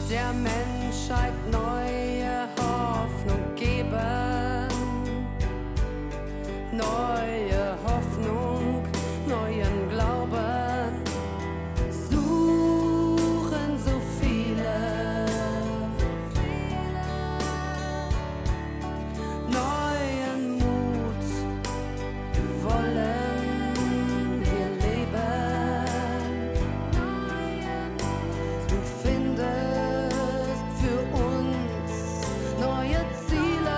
der Menschheit neue Hoffnung geben. Neue Hoffnung, neuen Glauben. Suchen so viele. Neuen Mut wollen wir leben. Du findest für uns neue Ziele.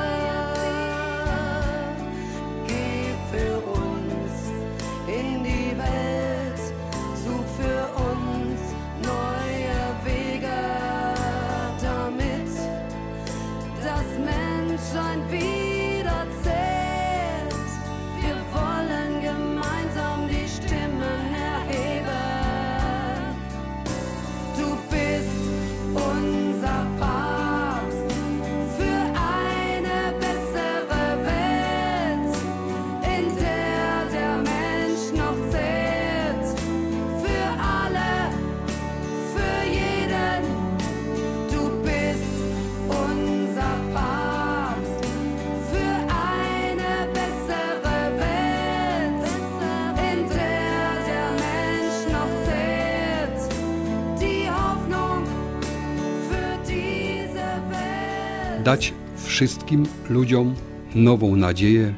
Geh für uns in die Welt. Such für uns neue Wege, damit das Menschsein wieder zählt. Wir wollen gemeinsam die Stimmen erheben. Du bist unser Papst für eine bessere Welt, in der der Mensch noch zählt. Für alle, für jeden. Du bist unser Papst für eine bessere Welt, in der der Mensch noch zählt. Die Hoffnung für diese Welt. Dać wszystkim ludziom nową nadzieję,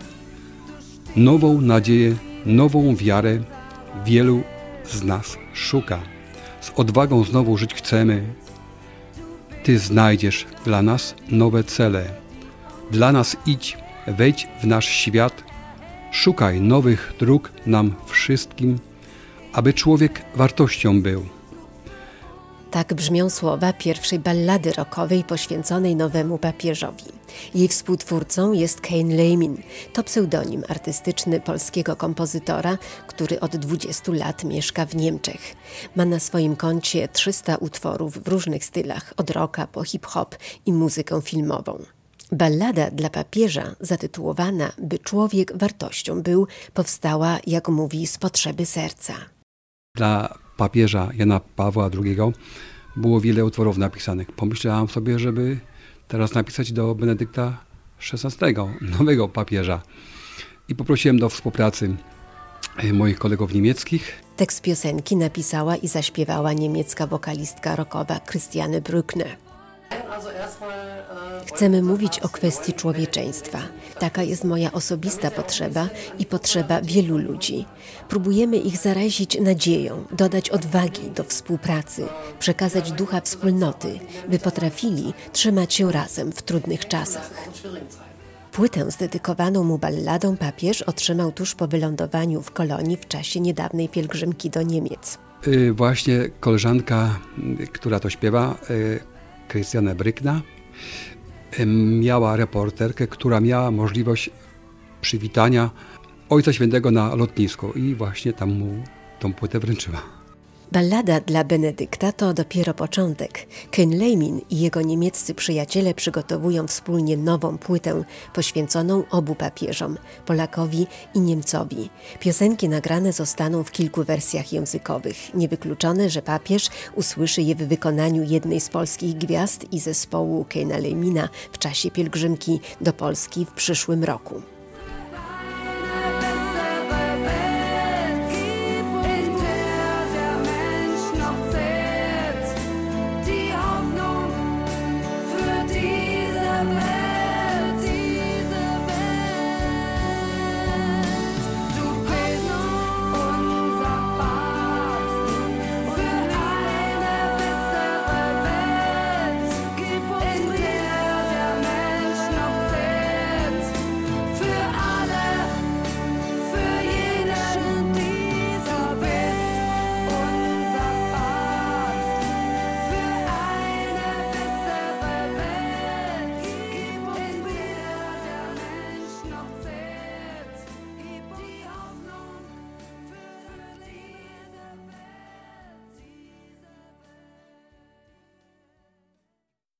nową wiarę wielu z nas szuka. Z odwagą znowu żyć chcemy. Ty znajdziesz dla nas nowe cele. Dla nas idź, wejdź w nasz świat, szukaj nowych dróg nam wszystkim, aby człowiek wartością był. Tak brzmią słowa pierwszej ballady rockowej poświęconej nowemu papieżowi. Jej współtwórcą jest Kane Lejmin. To pseudonim artystyczny polskiego kompozytora, który od 20 lat mieszka w Niemczech. Ma na swoim koncie 300 utworów w różnych stylach, od rocka po hip-hop i muzykę filmową. Ballada dla papieża, zatytułowana By człowiek wartością był, powstała, jak mówi, z potrzeby serca. Dla papieża Jana Pawła II było wiele utworów napisanych. Pomyślałem sobie, żeby teraz napisać do Benedykta XVI, nowego papieża. I poprosiłem do współpracy moich kolegów niemieckich. Tekst piosenki napisała i zaśpiewała niemiecka wokalistka rockowa Christiane Brückner. Chcemy mówić o kwestii człowieczeństwa. Taka jest moja osobista potrzeba i potrzeba wielu ludzi. Próbujemy ich zarazić nadzieją, dodać odwagi do współpracy, przekazać ducha wspólnoty, by potrafili trzymać się razem w trudnych czasach. Płytę z dedykowaną mu balladą papież otrzymał tuż po wylądowaniu w Kolonii w czasie niedawnej pielgrzymki do Niemiec. Właśnie koleżanka, która to śpiewa, Christiane Brückner, miała reporterkę, która miała możliwość przywitania Ojca Świętego na lotnisku i właśnie tam mu tą płytę wręczyła. Ballada dla Benedykta to dopiero początek. Kane Lejmin i jego niemieccy przyjaciele przygotowują wspólnie nową płytę poświęconą obu papieżom, Polakowi i Niemcowi. Piosenki nagrane zostaną w kilku wersjach językowych. Niewykluczone, że papież usłyszy je w wykonaniu jednej z polskich gwiazd i zespołu Kane'a Lejmina w czasie pielgrzymki do Polski w przyszłym roku.